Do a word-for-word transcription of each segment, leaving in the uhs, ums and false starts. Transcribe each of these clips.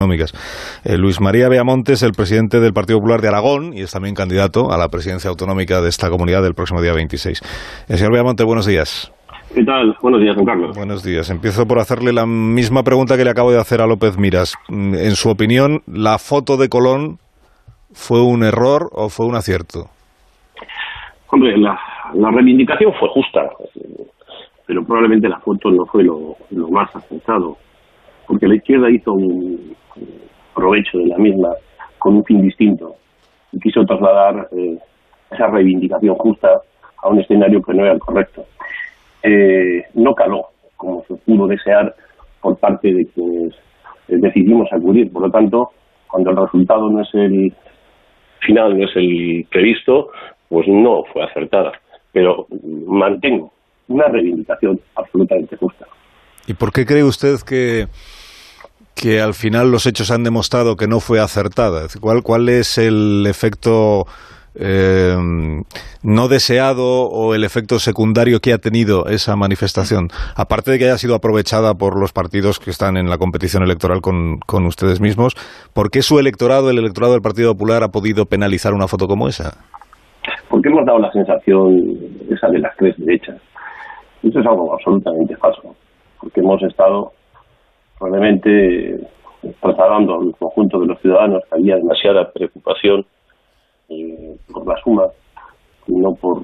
económicas. Eh, Luis María Beamonte es el presidente del Partido Popular de Aragón y es también candidato a la presidencia autonómica de esta comunidad del próximo día veintiséis. El señor Beamonte, buenos días. ¿Qué tal? Buenos días, don Carlos. Buenos días. Empiezo por hacerle la misma pregunta que le acabo de hacer a López Miras. En su opinión, ¿la foto de Colón fue un error o fue un acierto? Hombre, la, la reivindicación fue justa, pero probablemente la foto no fue lo, lo más acertado, porque la izquierda hizo un provecho de la misma con un fin distinto y quiso trasladar eh, esa reivindicación justa a un escenario que no era el correcto. Eh, no caló, como se pudo desear por parte de quienes decidimos acudir. Por lo tanto, cuando el resultado no es el final, no es el previsto, pues no fue acertada. Pero mantengo una reivindicación absolutamente justa. ¿Y por qué cree usted que, que al final los hechos han demostrado que no fue acertada? ¿Cuál, cuál es el efecto eh, no deseado o el efecto secundario que ha tenido esa manifestación? Aparte de que haya sido aprovechada por los partidos que están en la competición electoral con, con ustedes mismos, ¿por qué su electorado, el electorado del Partido Popular, ha podido penalizar una foto como esa? Porque hemos dado la sensación esa de las tres derechas. Eso es algo absolutamente falso, porque hemos estado probablemente trasladando al conjunto de los ciudadanos que había demasiada preocupación eh, por la suma y no por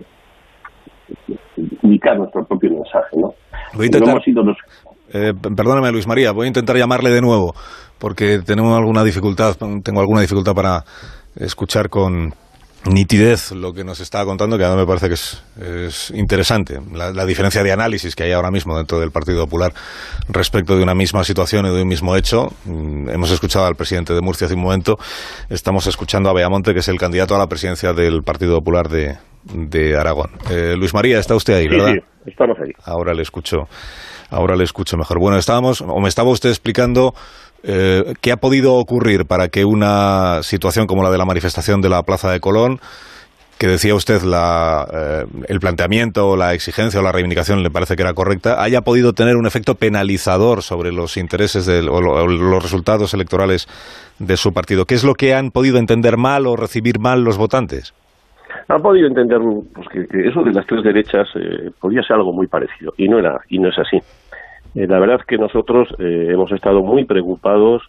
indicar nuestro propio mensaje, ¿no? Voy a intentar, no hemos sido los... eh, perdóname, Luis María, voy a intentar llamarle de nuevo, porque tenemos alguna dificultad, tengo alguna dificultad para escuchar con nitidez lo que nos estaba contando, que a mí me parece que es, es interesante, la, la diferencia de análisis que hay ahora mismo dentro del Partido Popular respecto de una misma situación y de un mismo hecho. Mm, hemos escuchado al presidente de Murcia hace un momento, estamos escuchando a Beamonte, que es el candidato a la presidencia del Partido Popular de, de Aragón. Eh, Luis María, está usted ahí, ¿verdad? Sí, sí, estamos ahí. Ahora le escucho, ahora le escucho mejor. Bueno, estábamos, o me estaba usted explicando Eh, ¿qué ha podido ocurrir para que una situación como la de la manifestación de la Plaza de Colón, que decía usted la, eh, el planteamiento, la exigencia o la reivindicación le parece que era correcta, haya podido tener un efecto penalizador sobre los intereses del, o, lo, o los resultados electorales de su partido? ¿Qué es lo que han podido entender mal o recibir mal los votantes? Han podido entender pues, que, que eso de las tres derechas eh, podía ser algo muy parecido, y no era y no es así. Eh, la verdad es que nosotros eh, hemos estado muy preocupados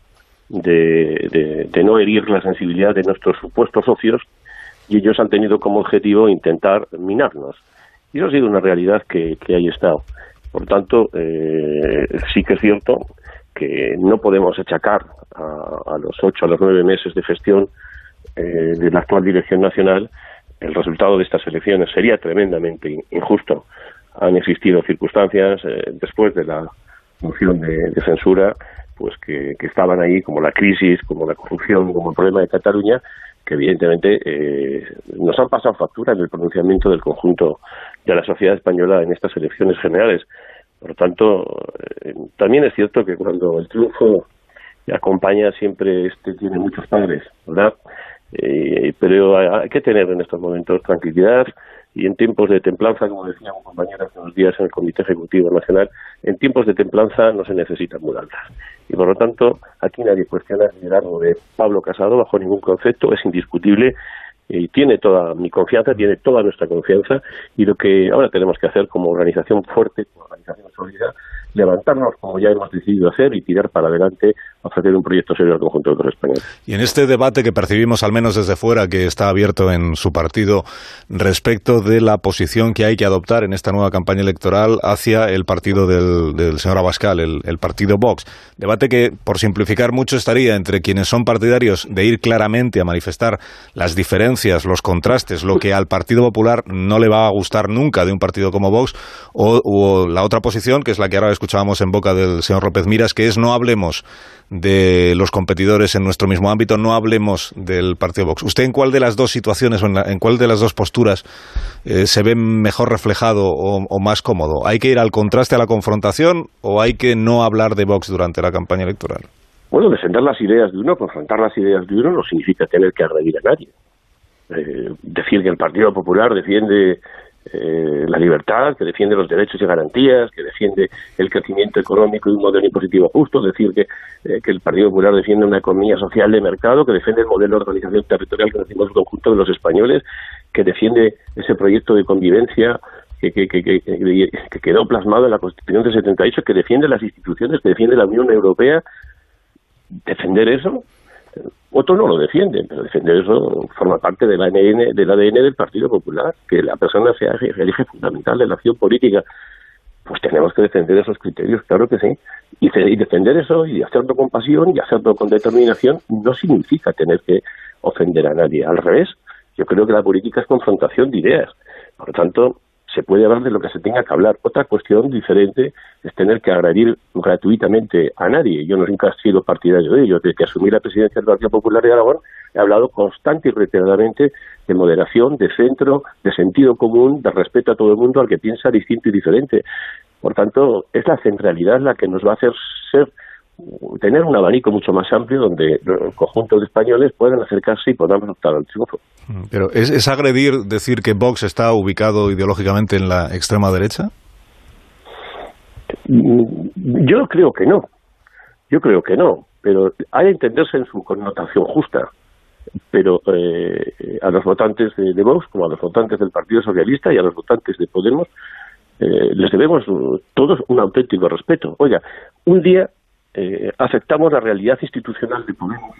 de, de, de no herir la sensibilidad de nuestros supuestos socios, y ellos han tenido como objetivo intentar minarnos. Y eso ha sido una realidad que, que ahí está. Por tanto, eh, sí que es cierto que no podemos achacar a, a los ocho, a los nueve meses de gestión eh, de la actual dirección nacional el resultado de estas elecciones. Sería tremendamente injusto. Han existido circunstancias eh, después de la moción de, de censura, pues que, que estaban ahí, como la crisis, como la corrupción, como el problema de Cataluña, que evidentemente eh, nos han pasado factura en el pronunciamiento del conjunto de la sociedad española en estas elecciones generales. Por lo tanto, eh, también es cierto que cuando el triunfo acompaña siempre este tiene muchos padres, ¿verdad? Eh, pero hay que tener en estos momentos tranquilidad, y en tiempos de templanza, como decía un compañero hace unos días en el Comité Ejecutivo Nacional, en tiempos de templanza no se necesitan mudanzas. Y por lo tanto, aquí nadie cuestiona el liderazgo de Pablo Casado bajo ningún concepto, es indiscutible, y tiene toda mi confianza, tiene toda nuestra confianza, y lo que ahora tenemos que hacer como organización fuerte, como organización sólida, levantarnos como ya hemos decidido hacer y tirar para adelante, ofrecer un proyecto serio al conjunto de los españoles. Y en este debate que percibimos, al menos desde fuera, que está abierto en su partido respecto de la posición que hay que adoptar en esta nueva campaña electoral hacia el partido del, del señor Abascal, el, el partido Vox, debate que, por simplificar mucho, estaría entre quienes son partidarios de ir claramente a manifestar las diferencias, los contrastes, lo que al Partido Popular no le va a gustar nunca de un partido como Vox, o, o la otra posición, que es la que ahora escuchábamos en boca del señor López Miras, que es no hablemos de los competidores en nuestro mismo ámbito, no hablemos del partido Vox. ¿Usted en cuál de las dos situaciones o en, la, en cuál de las dos posturas eh, se ve mejor reflejado o, o más cómodo? ¿Hay que ir al contraste, a la confrontación, o hay que no hablar de Vox durante la campaña electoral? Bueno, defender las ideas de uno, confrontar las ideas de uno no significa tener que agredir a nadie. Eh, decir que el Partido Popular defiende eh, la libertad, que defiende los derechos y garantías, que defiende el crecimiento económico y un modelo impositivo justo, es decir, que, eh, que el Partido Popular defiende una economía social de mercado, que defiende el modelo de organización territorial que decimos el conjunto de los españoles, que defiende ese proyecto de convivencia que, que, que, que, que quedó plasmado en la Constitución del setenta y ocho, que defiende las instituciones, que defiende la Unión Europea. Defender eso, otros no lo defienden, pero defender eso forma parte del A D N, del A D N del Partido Popular, que la persona sea el eje fundamental de la acción política. Pues tenemos que defender esos criterios, claro que sí. Y, y defender eso, y hacerlo con pasión, y hacerlo con determinación, no significa tener que ofender a nadie. Al revés, yo creo que la política es confrontación de ideas. Por lo tanto, se puede hablar de lo que se tenga que hablar. Otra cuestión diferente es tener que agredir gratuitamente a nadie. Yo nunca he sido partidario de ello. Desde que asumí la presidencia del Partido Popular de Aragón, he hablado constante y reiteradamente de moderación, de centro, de sentido común, de respeto a todo el mundo, al que piensa distinto y diferente. Por tanto, es la centralidad la que nos va a hacer ser tener un abanico mucho más amplio donde el conjunto de españoles puedan acercarse y podamos optar al triunfo. Pero ¿es, es agredir decir que Vox está ubicado ideológicamente en la extrema derecha? Yo creo que no. Yo creo que no. Pero hay que entenderse en su connotación justa. Pero eh, a los votantes de, de Vox, como a los votantes del Partido Socialista y a los votantes de Podemos, eh, les debemos todos un auténtico respeto. Oiga, un día Eh, aceptamos la realidad institucional de Podemos.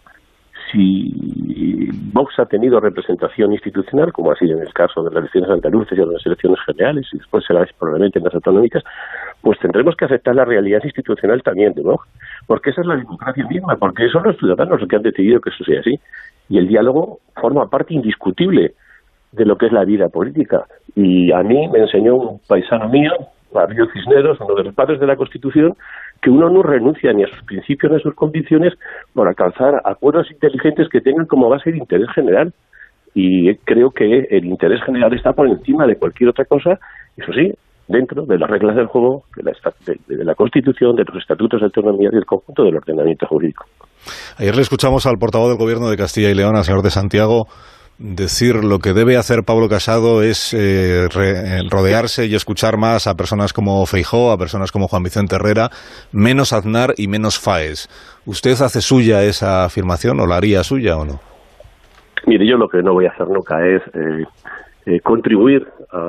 Si Vox ha tenido representación institucional, como ha sido en el caso de las elecciones andaluzas y de las elecciones generales, y después será probablemente en las autonómicas, pues tendremos que aceptar la realidad institucional también de Vox, porque esa es la democracia misma, porque son los ciudadanos los que han decidido que eso sea así, y el diálogo forma parte indiscutible de lo que es la vida política. Y a mí me enseñó un paisano mío, Mario Cisneros, uno de los padres de la Constitución, que uno no renuncia ni a sus principios ni a sus convicciones por alcanzar acuerdos inteligentes que tengan como base el interés general. Y creo que el interés general está por encima de cualquier otra cosa, eso sí, dentro de las reglas del juego, de la, de, de la Constitución, de los estatutos de autonomía y del conjunto del ordenamiento jurídico. Ayer le escuchamos al portavoz del Gobierno de Castilla y León, al señor de Santiago, decir lo que debe hacer Pablo Casado es eh, re, rodearse y escuchar más a personas como Feijóo, a personas como Juan Vicente Herrera, menos Aznar y menos Faes. ¿Usted hace suya esa afirmación o la haría suya o no? Mire, yo lo que no voy a hacer nunca es eh, eh, contribuir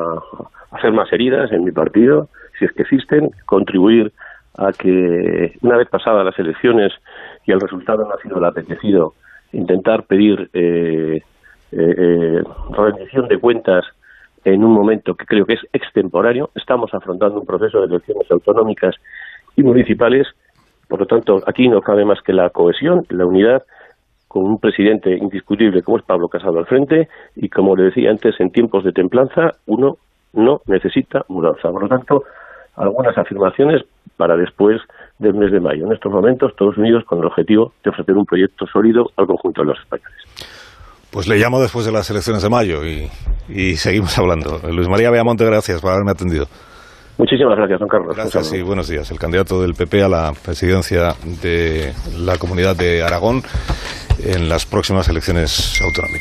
a hacer más heridas en mi partido, si es que existen, contribuir a que una vez pasadas las elecciones y el resultado no ha sido el apetecido, intentar pedir eh, Eh, eh, rendición de cuentas en un momento que creo que es extemporáneo. Estamos afrontando un proceso de elecciones autonómicas y municipales, por lo tanto aquí no cabe más que la cohesión, la unidad, con un presidente indiscutible como es Pablo Casado al frente, y como le decía antes, en tiempos de templanza uno no necesita mudanza. Por lo tanto, algunas afirmaciones para después del mes de mayo. En estos momentos, todos unidos con el objetivo de ofrecer un proyecto sólido al conjunto de los españoles. Pues le llamo después de las elecciones de mayo y, y seguimos hablando. Luis María Beamonte, gracias por haberme atendido. Muchísimas gracias, don Carlos. Gracias y buenos días. El candidato del P P a la presidencia de la Comunidad de Aragón en las próximas elecciones autonómicas.